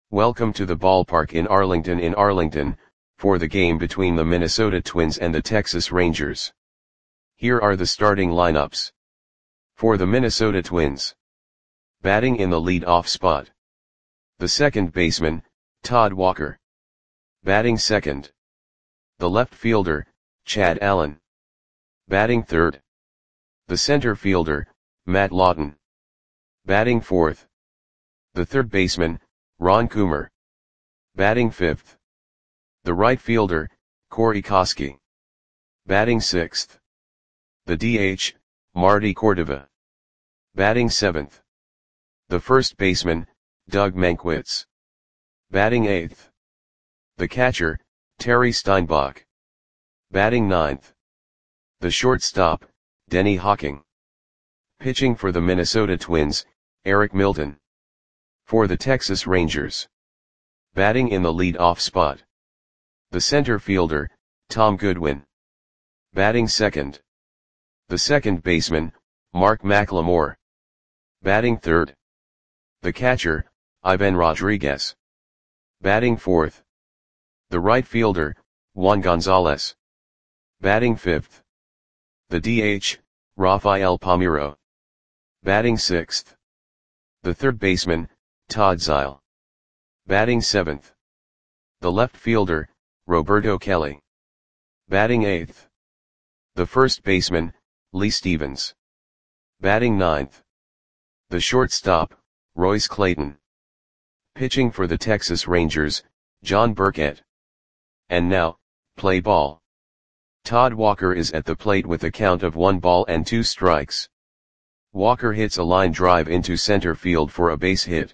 Welcome to the ballpark in Arlington, for the game between the Minnesota Twins and the Texas Rangers. Here are the starting lineups. For the Minnesota Twins. Batting in the lead-off spot. The second baseman, Todd Walker. Batting second. The left fielder, Chad Allen. Batting third. The center fielder, Matt Lawton. Batting fourth. The third baseman, Ron Coomer. Batting fifth. The right fielder, Corey Koskie. Batting sixth. The DH, Marty Cordova. Batting seventh. The first baseman, Doug Mankiewicz. Batting eighth. The catcher, Terry Steinbach. Batting ninth. The shortstop, Denny Hawking. Pitching for the Minnesota Twins, Eric Milton. For the Texas Rangers. Batting in the lead-off spot. The center fielder, Tom Goodwin. Batting second. The second baseman, Mark McLemore. Batting third. The catcher, Ivan Rodriguez. Batting fourth. The right fielder, Juan Gonzalez. Batting fifth. The DH, Rafael Palmeiro. Batting sixth. The third baseman, Todd Zeile. Batting seventh. The left fielder, Roberto Kelly. Batting eighth. The first baseman, Lee Stevens. Batting ninth. The shortstop, Royce Clayton. Pitching for the Texas Rangers, John Burkett. And now, play ball. Todd Walker is at the plate with a count of 1 ball and 2 strikes. Walker hits a line drive into center field for a base hit.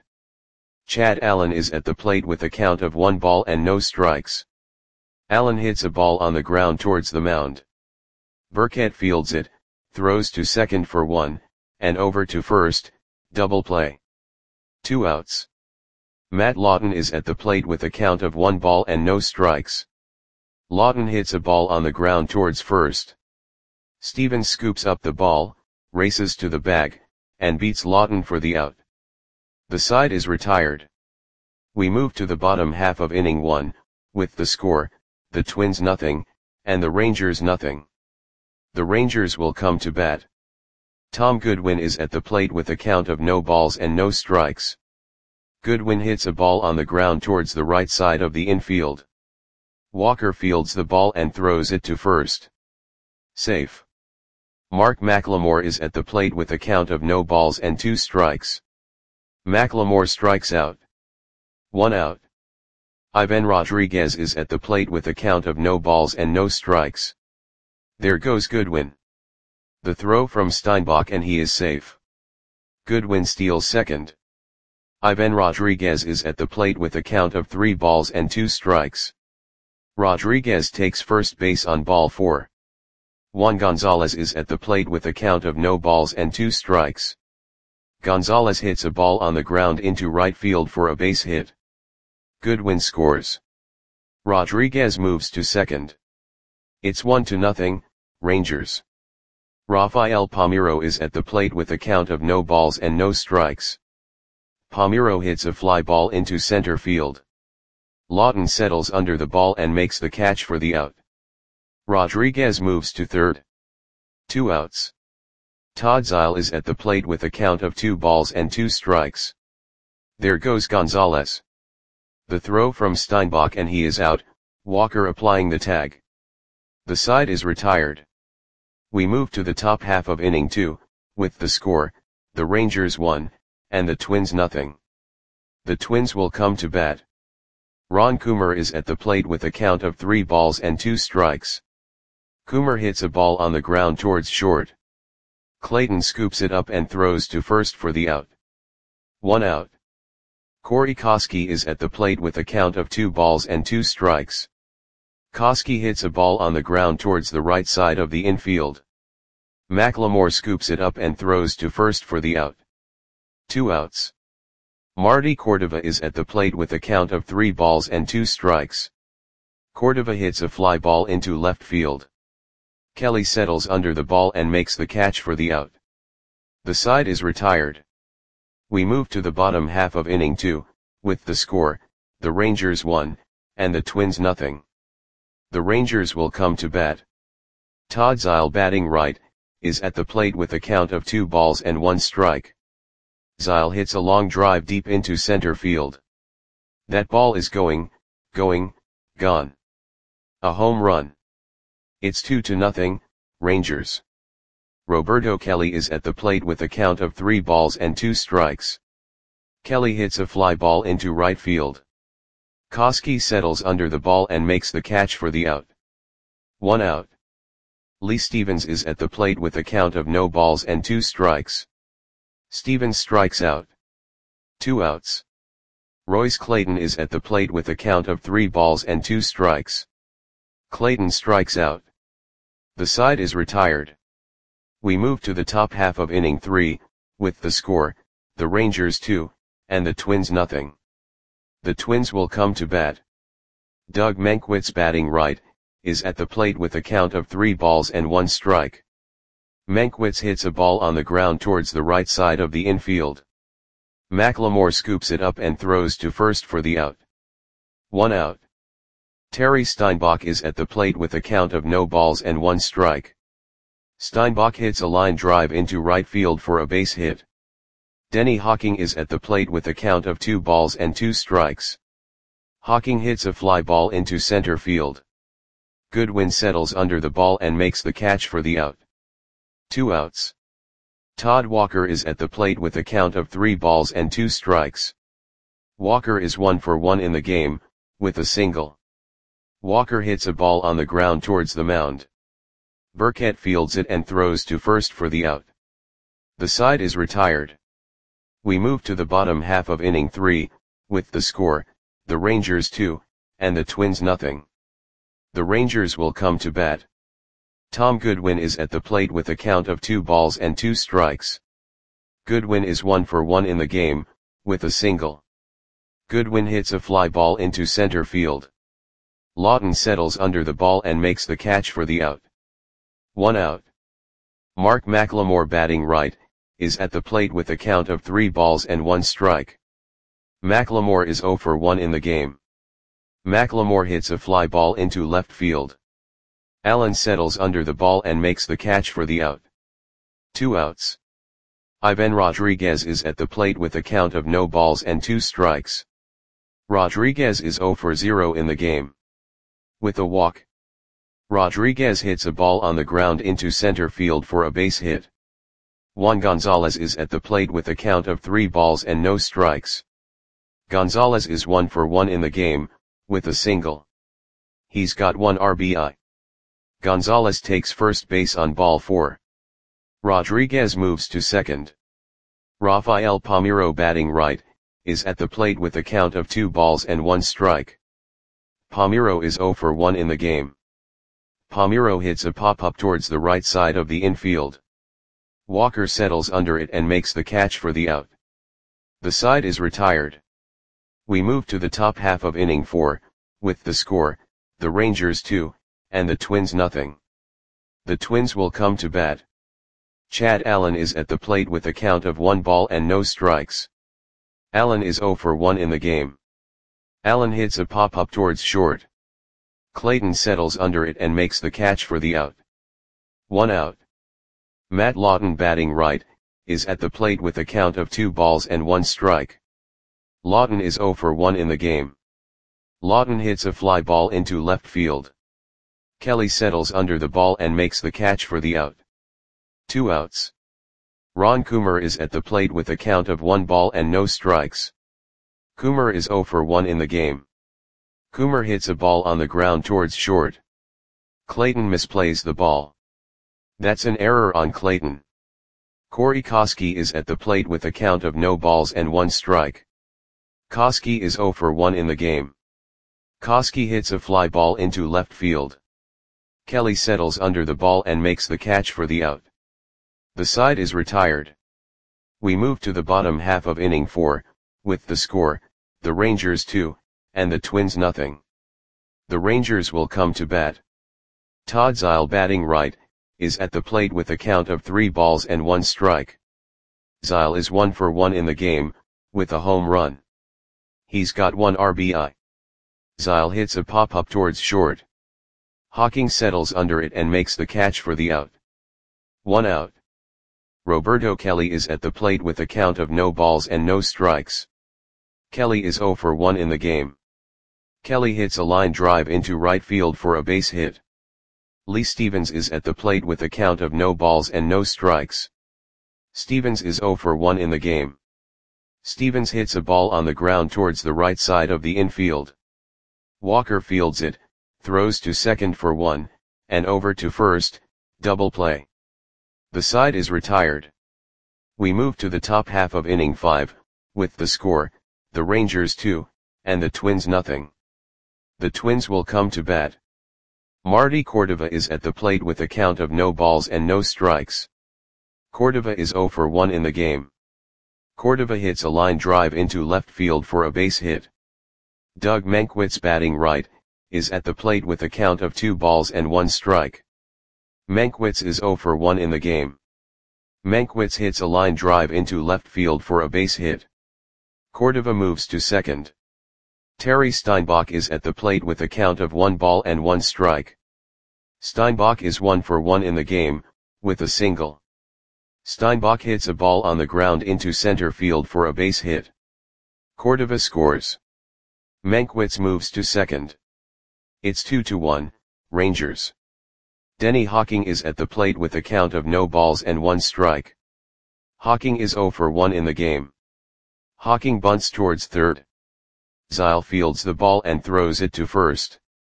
Chad Allen is at the plate with a count of 1 ball and no strikes. Allen hits a ball on the ground towards the mound. Burkett fields it, throws to second for 1, and over to first, double play. 2 outs. Matt Lawton is at the plate with a count of 1 ball and no strikes. Lawton hits a ball on the ground towards first. Stevens scoops up the ball, races to the bag, and beats Lawton for the out. The side is retired. We move to the bottom half of inning 1, with the score, the Twins nothing, and the Rangers nothing. The Rangers will come to bat. Tom Goodwin is at the plate with a count of no balls and no strikes. Goodwin hits a ball on the ground towards the right side of the infield. Walker fields the ball and throws it to first. Safe. Mark McLemore is at the plate with a count of no balls and 2 strikes. McLemore strikes out. 1 out. Ivan Rodriguez is at the plate with a count of no balls and no strikes. There goes Goodwin. The throw from Steinbach and he is safe. Goodwin steals second. Ivan Rodriguez is at the plate with a count of 3 balls and 2 strikes. Rodriguez takes first base on ball 4. Juan Gonzalez is at the plate with a count of no balls and 2 strikes. Gonzalez hits a ball on the ground into right field for a base hit. Goodwin scores. Rodriguez moves to second. It's 1-0, Rangers. Rafael Palmeiro is at the plate with a count of no balls and no strikes. Palmeiro hits a fly ball into center field. Lawton settles under the ball and makes the catch for the out. Rodriguez moves to third. 2 outs. Todd Zeile is at the plate with a count of 2 balls and 2 strikes. There goes Gonzalez. The throw from Steinbach and he is out, Walker applying the tag. The side is retired. We move to the top half of inning 2, with the score, the Rangers 1, and the Twins nothing. The Twins will come to bat. Ron Coomer is at the plate with a count of 3 balls and 2 strikes. Coomer hits a ball on the ground towards short. Clayton scoops it up and throws to first for the out. 1 out. Corey Koskie is at the plate with a count of 2 balls and 2 strikes. Koskie hits a ball on the ground towards the right side of the infield. McLemore scoops it up and throws to first for the out. 2 outs. Marty Cordova is at the plate with a count of 3 balls and 2 strikes. Cordova hits a fly ball into left field. Kelly settles under the ball and makes the catch for the out. The side is retired. We move to the bottom half of inning 2, With the score, the Rangers 1, and the Twins nothing. The Rangers will come to bat. Todd Zeile batting right, is at the plate with a count of 2 balls and 1 strike. Zeile hits a long drive deep into center field. That ball is gone. A home run. It's 2-0, Rangers. Roberto Kelly is at the plate with a count of 3 balls and 2 strikes. Kelly hits a fly ball into right field. Koski settles under the ball and makes the catch for the out. 1 out. Lee Stevens is at the plate with a count of no balls and 2 strikes. Stevens strikes out. 2 outs. Royce Clayton is at the plate with a count of 3 balls and 2 strikes. Clayton strikes out. The side is retired. We move to the top half of inning 3, with the score, the Rangers 2, and the Twins nothing. The Twins will come to bat. Doug Mankiewicz batting right, is at the plate with a count of 3 balls and 1 strike. Mankiewicz hits a ball on the ground towards the right side of the infield. McLemore scoops it up and throws to first for the out. 1 out. Terry Steinbach is at the plate with a count of no balls and 1 strike. Steinbach hits a line drive into right field for a base hit. Denny Hawking is at the plate with a count of 2 balls and 2 strikes. Hawking hits a fly ball into center field. Goodwin settles under the ball and makes the catch for the out. 2 outs. Todd Walker is at the plate with a count of 3 balls and 2 strikes. Walker is 1 for 1 in the game, with a single. Walker hits a ball on the ground towards the mound. Burkett fields it and throws to first for the out. The side is retired. We move to the bottom half of inning 3, with the score, the Rangers 2, and the Twins nothing. The Rangers will come to bat. Tom Goodwin is at the plate with a count of 2 balls and 2 strikes. Goodwin is 1 for 1 in the game, with a single. Goodwin hits a fly ball into center field. Lawton settles under the ball and makes the catch for the out. 1 out. Mark McLemore batting right, is at the plate with a count of 3 balls and 1 strike. McLemore is 0 for 1 in the game. McLemore hits a fly ball into left field. Allen settles under the ball and makes the catch for the out. 2 outs. Ivan Rodriguez is at the plate with a count of no balls and 2 strikes. Rodriguez is 0 for 0 in the game. With a walk. Rodriguez hits a ball on the ground into center field for a base hit. Juan Gonzalez is at the plate with a count of 3 balls and no strikes. Gonzalez is 1 for 1 in the game, with a single. He's got 1 RBI. Gonzalez takes first base on ball 4. Rodriguez moves to second. Rafael Palmeiro batting right, is at the plate with a count of 2 balls and 1 strike. Palmeiro is 0 for 1 in the game. Palmeiro hits a pop-up towards the right side of the infield. Walker settles under it and makes the catch for the out. The side is retired. We move to the top half of inning 4, with the score, the Rangers 2, and the Twins nothing. The Twins will come to bat. Chad Allen is at the plate with a count of 1 ball and no strikes. Allen is 0 for 1 in the game. Allen hits a pop-up towards short. Clayton settles under it and makes the catch for the out. 1 out. Matt Lawton batting right, is at the plate with a count of 2 balls and 1 strike. Lawton is 0 for 1 in the game. Lawton hits a fly ball into left field. Kelly settles under the ball and makes the catch for the out. 2 outs. Ron Coomer is at the plate with a count of 1 ball and no strikes. Coomer is 0 for 1 in the game. Coomer hits a ball on the ground towards short. Clayton misplays the ball. That's an error on Clayton. Corey Koski is at the plate with a count of no balls and 1 strike. Koski is 0 for 1 in the game. Koski hits a fly ball into left field. Kelly settles under the ball and makes the catch for the out. The side is retired. We move to the bottom half of inning 4, with the score, the Rangers 2, and the Twins nothing. The Rangers will come to bat. Todd Zeile batting right, is at the plate with a count of 3 balls and 1 strike. Zeile is 1 for 1 in the game, with a home run. He's got 1 RBI. Zyle hits a pop-up towards short. Hawking settles under it and makes the catch for the out. 1 out. Roberto Kelly is at the plate with a count of no balls and no strikes. Kelly is 0 for 1 in the game. Kelly hits a line drive into right field for a base hit. Lee Stevens is at the plate with a count of no balls and no strikes. Stevens is 0 for 1 in the game. Stevens hits a ball on the ground towards the right side of the infield. Walker fields it, throws to second for 1, and over to first, double play. The side is retired. We move to the top half of inning 5, with the score, the Rangers 2, and the Twins nothing. The Twins will come to bat. Marty Cordova is at the plate with a count of no balls and no strikes. Cordova is 0 for 1 in the game. Cordova hits a line drive into left field for a base hit. Doug Mankiewicz, batting right, is at the plate with a count of 2 balls and 1 strike. Mankiewicz is 0 for 1 in the game. Mankiewicz hits a line drive into left field for a base hit. Cordova moves to second. Terry Steinbach is at the plate with a count of 1 ball and 1 strike. Steinbach is 1 for 1 in the game, with a single. Steinbach hits a ball on the ground into center field for a base hit. Cordova scores. Mankiewicz moves to second. It's 2-1, Rangers. Denny Hawking is at the plate with a count of no balls and 1 strike. Hawking is 0 for 1 in the game. Hawking bunts towards third. Zyle fields the ball and throws it to first.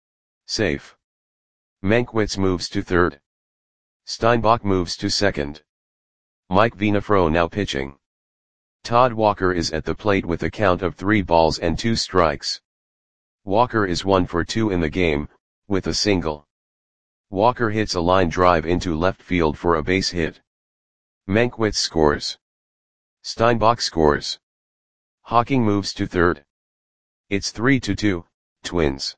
Safe. Mankiewicz moves to third. Steinbach moves to second. Mike Venafro now pitching. Todd Walker is at the plate with a count of 3 balls and 2 strikes. Walker is 1 for 2 in the game, with a single. Walker hits a line drive into left field for a base hit. Mankiewicz scores. Steinbach scores. Hawking moves to third. It's 3-2, Twins.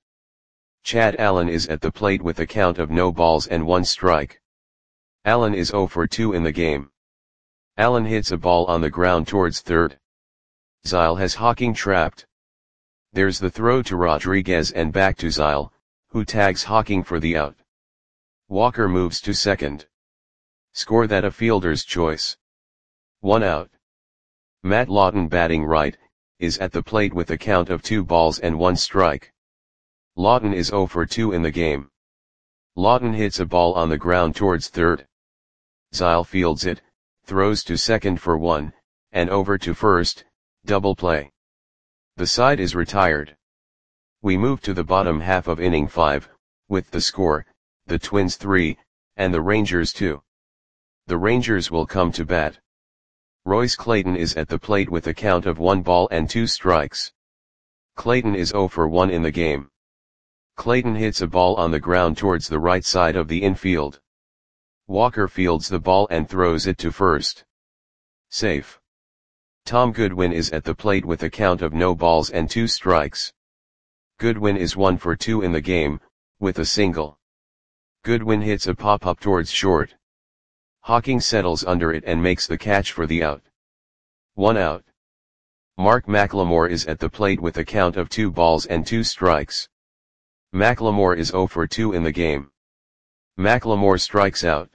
Chad Allen is at the plate with a count of no balls and 1 strike. Allen is 0 for 2 in the game. Allen hits a ball on the ground towards third. Zyle has Hawking trapped. There's the throw to Rodriguez and back to Zyle, who tags Hawking for the out. Walker moves to second. Score that a fielder's choice. 1 out. Matt Lawton, batting right, is at the plate with a count of 2 balls and 1 strike. Lawton is 0 for 2 in the game. Lawton hits a ball on the ground towards third. Zyle fields it, throws to second for 1, and over to first, double play. The side is retired. We move to the bottom half of inning 5, with the score, the Twins 3, and the Rangers 2. The Rangers will come to bat. Royce Clayton is at the plate with a count of 1 ball and 2 strikes. Clayton is 0 for 1 in the game. Clayton hits a ball on the ground towards the right side of the infield. Walker fields the ball and throws it to first. Safe. Tom Goodwin is at the plate with a count of no balls and 2 strikes. Goodwin is 1 for 2 in the game, with a single. Goodwin hits a pop-up towards short. Hawking settles under it and makes the catch for the out. 1 out. Mark McLemore is at the plate with a count of 2 balls and 2 strikes. McLemore is 0 for 2 in the game. McLemore strikes out.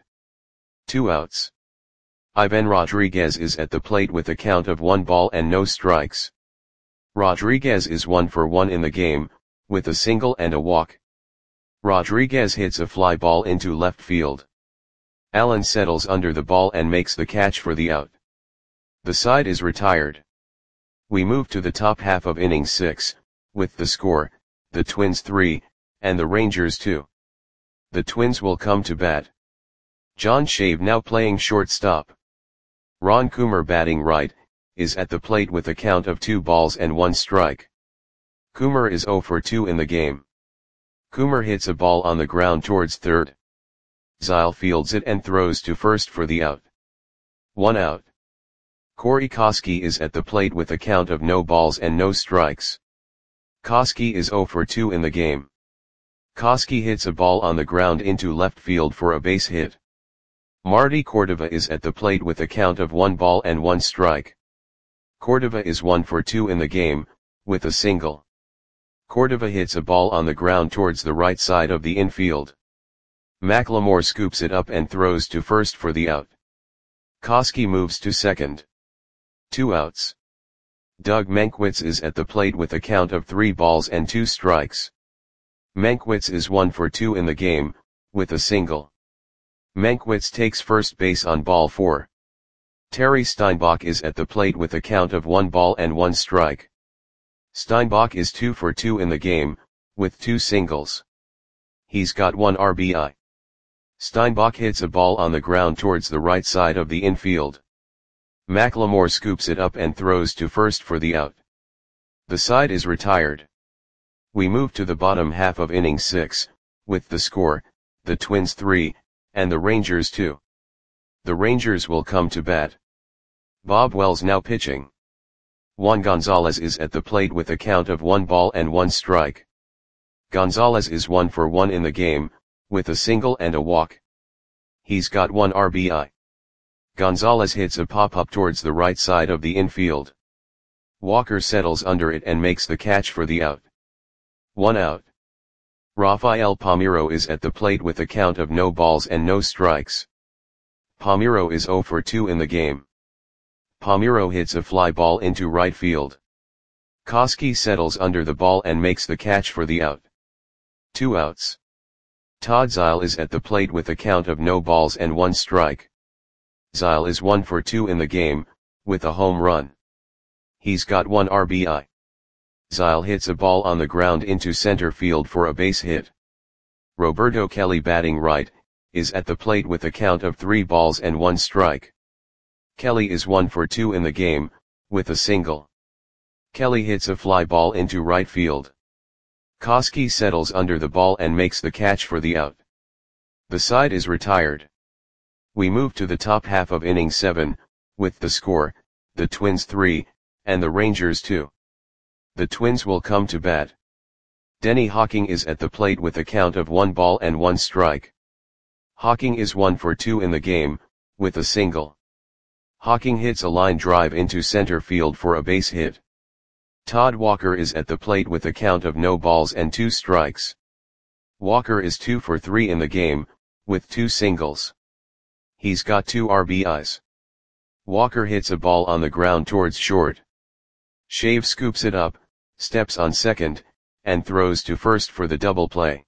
2 outs. Ivan Rodriguez is at the plate with a count of 1 ball and no strikes. Rodriguez is 1 for 1 in the game, with a single and a walk. Rodriguez hits a fly ball into left field. Allen settles under the ball and makes the catch for the out. The side is retired. We move to the top half of inning 6, with the score, the Twins 3, and the Rangers 2. The Twins will come to bat. John Shave now playing shortstop. Ron Coomer, batting right, is at the plate with a count of 2 balls and 1 strike. Coomer is 0 for 2 in the game. Coomer hits a ball on the ground towards third. Zyle fields it and throws to first for the out. 1 out. Corey Koskie is at the plate with a count of no balls and no strikes. Koskie is 0 for 2 in the game. Koskie hits a ball on the ground into left field for a base hit. Marty Cordova is at the plate with a count of 1 ball and 1 strike. Cordova is 1 for 2 in the game, with a single. Cordova hits a ball on the ground towards the right side of the infield. McLemore scoops it up and throws to first for the out. Koski moves to second. 2 outs. Doug Mankiewicz is at the plate with a count of 3 balls and 2 strikes. Mankiewicz is 1 for 2 in the game, with a single. Mankiewicz takes first base on ball 4. Terry Steinbach is at the plate with a count of 1 ball and 1 strike. Steinbach is 2 for 2 in the game, with 2 singles. He's got 1 RBI. Steinbach hits a ball on the ground towards the right side of the infield. McLemore scoops it up and throws to first for the out. The side is retired. We move to the bottom half of inning 6, with the score, the Twins 3, and the Rangers 2. The Rangers will come to bat. Bob Wells now pitching. Juan Gonzalez is at the plate with a count of 1 ball and 1 strike. Gonzalez is 1 for 1 in the game, with a single and a walk. He's got 1 RBI. Gonzalez hits a pop-up towards the right side of the infield. Walker settles under it and makes the catch for the out. 1 out. Rafael Palmeiro is at the plate with a count of no balls and no strikes. Palmeiro is 0 for 2 in the game. Palmeiro hits a fly ball into right field. Koski settles under the ball and makes the catch for the out. 2 outs. Todd Zeile is at the plate with a count of no balls and 1 strike. Zeile is 1 for 2 in the game, with a home run. He's got 1 RBI. Zeile hits a ball on the ground into center field for a base hit. Roberto Kelly, batting right, is at the plate with a count of 3 balls and 1 strike. Kelly is 1 for 2 in the game, with a single. Kelly hits a fly ball into right field. Koski settles under the ball and makes the catch for the out. The side is retired. We move to the top half of inning 7, with the score, the Twins 3, and the Rangers 2. The Twins will come to bat. Denny Hawking is at the plate with a count of 1 ball and 1 strike. Hawking is 1 for 2 in the game, with a single. Hawking hits a line drive into center field for a base hit. Todd Walker is at the plate with a count of no balls and 2 strikes. Walker is 2 for 3 in the game, with 2 singles. He's got 2 RBIs. Walker hits a ball on the ground towards short. Shave scoops it up, steps on second, and throws to first for the double play.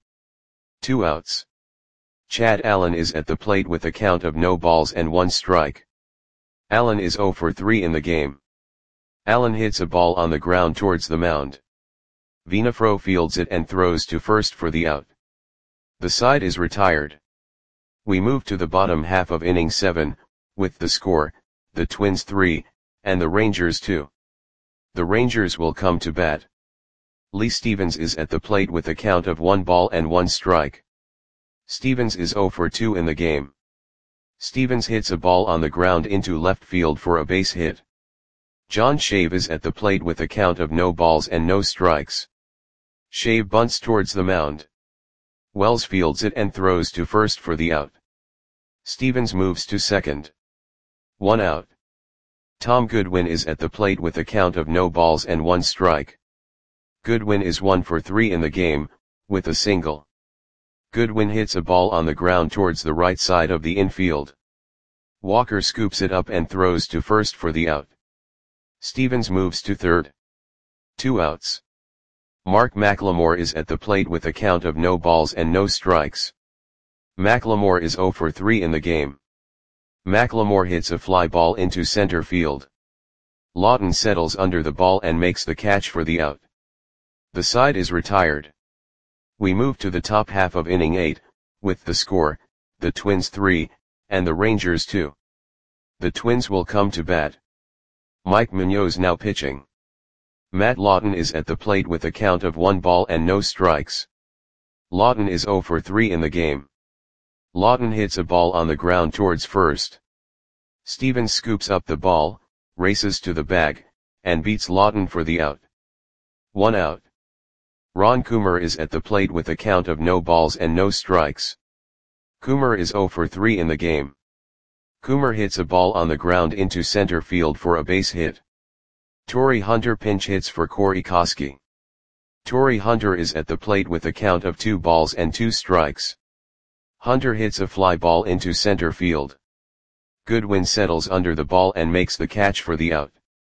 2 outs. Chad Allen is at the plate with a count of no balls and 1 strike. Allen is 0 for 3 in the game. Allen hits a ball on the ground towards the mound. Venafro fields it and throws to first for the out. The side is retired. We move to the bottom half of inning 7, with the score, the Twins 3, and the Rangers 2. The Rangers will come to bat. Lee Stevens is at the plate with a count of 1 ball and 1 strike. Stevens is 0 for 2 in the game. Stevens hits a ball on the ground into left field for a base hit. John Shave is at the plate with a count of no balls and no strikes. Shave bunts towards the mound. Wells fields it and throws to first for the out. Stevens moves to second. 1 out. Tom Goodwin is at the plate with a count of no balls and 1 strike. Goodwin is 1 for 3 in the game, with a single. Goodwin hits a ball on the ground towards the right side of the infield. Walker scoops it up and throws to first for the out. Stevens moves to third. 2 outs. Mark McLemore is at the plate with a count of no balls and no strikes. McLemore is 0 for 3 in the game. McLemore hits a fly ball into center field. Lawton settles under the ball and makes the catch for the out. The side is retired. We move to the top half of inning 8, with the score, the Twins 3, and the Rangers 2. The Twins will come to bat. Mike Munoz now pitching. Matt Lawton is at the plate with a count of 1 ball and no strikes. Lawton is 0 for 3 in the game. Lawton hits a ball on the ground towards first. Stevens scoops up the ball, races to the bag, and beats Lawton for the out. 1 out. Ron Coomer is at the plate with a count of no balls and no strikes. Coomer is 0 for 3 in the game. Coomer hits a ball on the ground into center field for a base hit. Torii Hunter pinch hits for Corey Koski. Torii Hunter is at the plate with a count of 2 balls and 2 strikes. Hunter hits a fly ball into center field. Goodwin settles under the ball and makes the catch for the out.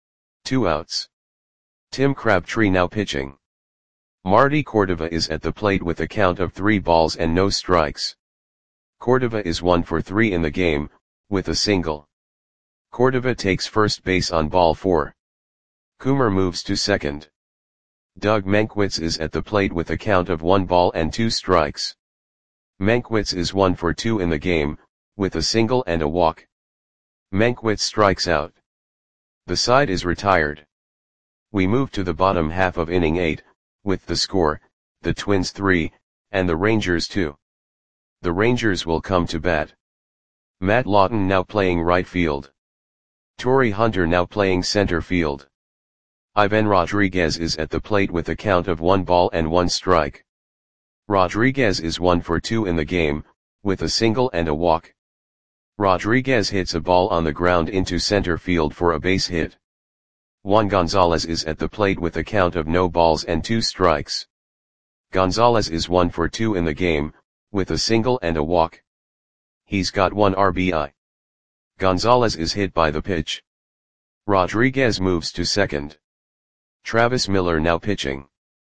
2 outs. Tim Crabtree now pitching. Marty Cordova is at the plate with a count of 3 balls and no strikes. Cordova is 1 for 3 in the game, with a single. Cordova takes first base on ball 4. Coomer moves to second. Doug Mankiewicz is at the plate with a count of 1 ball and 2 strikes. Mankiewicz is 1 for 2 in the game, with a single and a walk. Mankiewicz strikes out. The side is retired. We move to the bottom half of inning 8, with the score, the Twins 3, and the Rangers 2. The Rangers will come to bat. Matt Lawton now playing right field. Torii Hunter now playing center field. Ivan Rodriguez is at the plate with a count of 1 ball and 1 strike. Rodriguez is 1 for 2 in the game, with a single and a walk. Rodriguez hits a ball on the ground into center field for a base hit. Juan Gonzalez is at the plate with a count of no balls and 2 strikes. Gonzalez is 1 for 2 in the game, with a single and a walk. He's got 1 RBI. Gonzalez is hit by the pitch. Rodriguez moves to second. Travis Miller now pitching.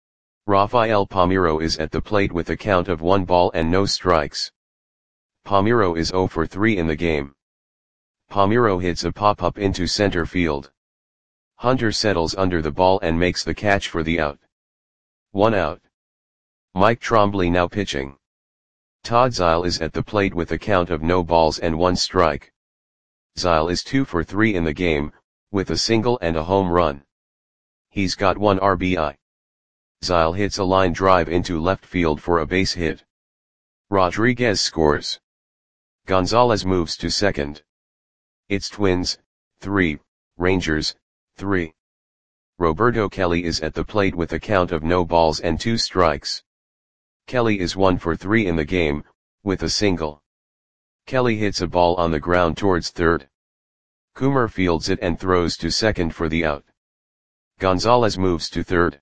Rafael Palmeiro is at the plate with a count of 1 ball and no strikes. Palmeiro is 0 for 3 in the game. Palmeiro hits a pop-up into center field. Hunter settles under the ball and makes the catch for the out. 1 out. Mike Trombley now pitching. Todd Zeile is at the plate with a count of no balls and 1 strike. Zeile is 2 for 3 in the game, with a single and a home run. He's got 1 RBI. Zeile hits a line drive into left field for a base hit. Rodriguez scores. Gonzalez moves to second. It's Twins, 3, Rangers, 3. Roberto Kelly is at the plate with a count of no balls and 2 strikes. Kelly is 1 for 3 in the game, with a single. Kelly hits a ball on the ground towards third. Coomer fields it and throws to second for the out. Gonzalez moves to third.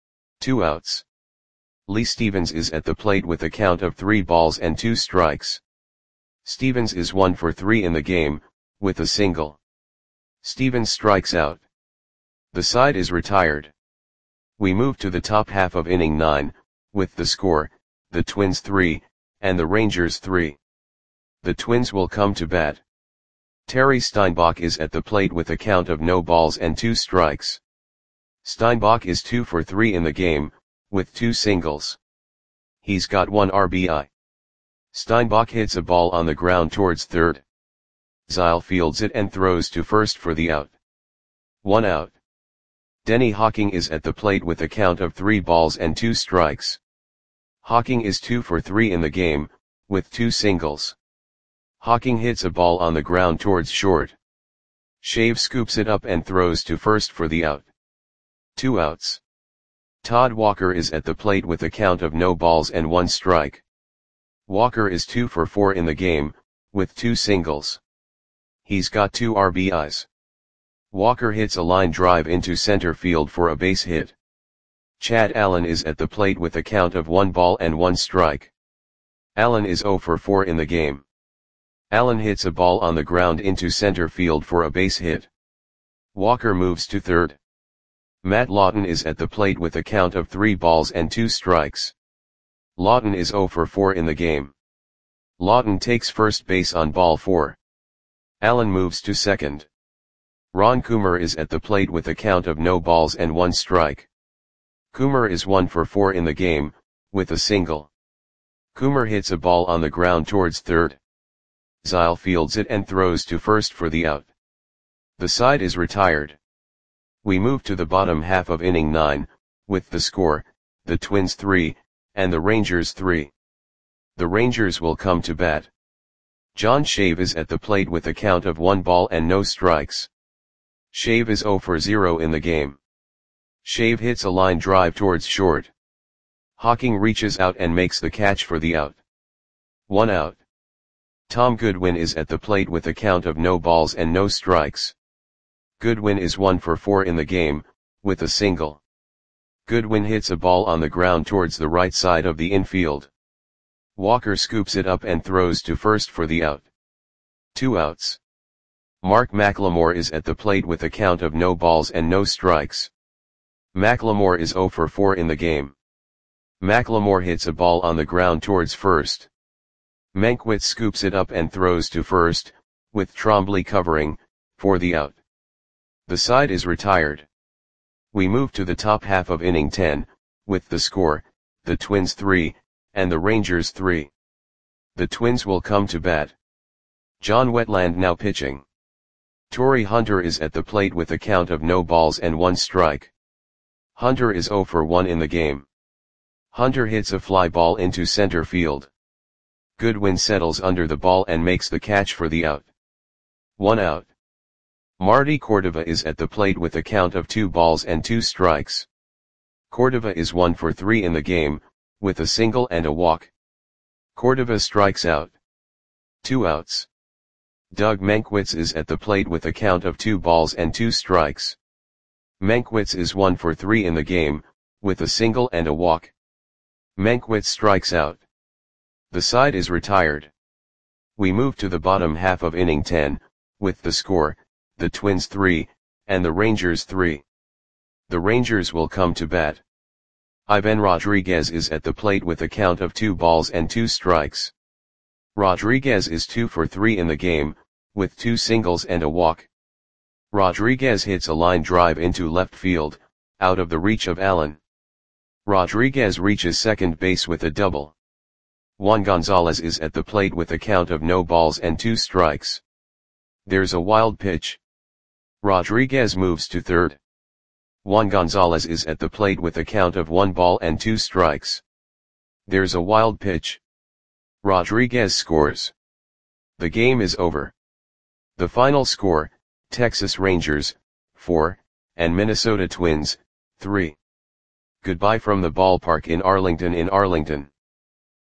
2 outs. Lee Stevens is at the plate with a count of 3 balls and 2 strikes. Stevens is 1 for 3 in the game, with a single. Stevens strikes out. The side is retired. We move to the top half of inning 9, with the score, the Twins 3, and the Rangers 3. The Twins will come to bat. Terry Steinbach is at the plate with a count of no balls and 2 strikes. Steinbach is 2 for 3 in the game, with 2 singles. He's got 1 RBI. Steinbach hits a ball on the ground towards third. Zeile fields it and throws to first for the out. 1 out. Denny Hawking is at the plate with a count of 3 balls and 2 strikes. Hawking is 2 for 3 in the game, with 2 singles. Hawking hits a ball on the ground towards short. Shave scoops it up and throws to first for the out. 2 outs. Todd Walker is at the plate with a count of no balls and 1 strike. Walker is 2 for 4 in the game, with 2 singles. He's got 2 RBIs. Walker hits a line drive into center field for a base hit. Chad Allen is at the plate with a count of 1 ball and 1 strike. Allen is 0 for 4 in the game. Allen hits a ball on the ground into center field for a base hit. Walker moves to third. Matt Lawton is at the plate with a count of 3 balls and 2 strikes. Lawton is 0 for 4 in the game. Lawton takes first base on ball 4. Allen moves to second. Ron Coomer is at the plate with a count of no balls and 1 strike. Coomer is 1 for 4 in the game, with a single. Coomer hits a ball on the ground towards third. Zeile fields it and throws to first for the out. The side is retired. We move to the bottom half of inning 9, with the score, the Twins 3, and the Rangers 3. The Rangers will come to bat. John Shave is at the plate with a count of 1 ball and no strikes. Shave is 0 for 0 in the game. Shave hits a line drive towards short. Hawking reaches out and makes the catch for the out. 1 out. Tom Goodwin is at the plate with a count of no balls and no strikes. Goodwin is 1 for 4 in the game, with a single. Goodwin hits a ball on the ground towards the right side of the infield. Walker scoops it up and throws to first for the out. 2 outs. Mark McLemore is at the plate with a count of no balls and no strikes. McLemore is 0 for 4 in the game. McLemore hits a ball on the ground towards first. Mankiewicz scoops it up and throws to first, with Trombley covering, for the out. The side is retired. We move to the top half of inning 10, with the score, the Twins 3, and the Rangers 3. The Twins will come to bat. John Wetland now pitching. Torii Hunter is at the plate with a count of no balls and 1 strike. Hunter is 0 for 1 in the game. Hunter hits a fly ball into center field. Goodwin settles under the ball and makes the catch for the out. 1 out. Marty Cordova is at the plate with a count of 2 balls and 2 strikes. Cordova is 1 for 3 in the game, with a single and a walk. Cordova strikes out. 2 outs. Doug Mankiewicz is at the plate with a count of 2 balls and 2 strikes. Mankiewicz is 1 for 3 in the game, with a single and a walk. Mankiewicz strikes out. The side is retired. We move to the bottom half of inning 10, with the score, the Twins 3, and the Rangers 3. The Rangers will come to bat. Ivan Rodriguez is at the plate with a count of 2 balls and 2 strikes. Rodriguez is 2 for 3 in the game, with 2 singles and a walk. Rodriguez hits a line drive into left field, out of the reach of Allen. Rodriguez reaches second base with a double. Juan Gonzalez is at the plate with a count of no balls and 2 strikes. There's a wild pitch. Rodriguez moves to third. Juan Gonzalez is at the plate with a count of 1 ball and 2 strikes. There's a wild pitch. Rodriguez scores. The game is over. The final score, Texas Rangers, 4, and Minnesota Twins, 3. Goodbye from the ballpark in Arlington.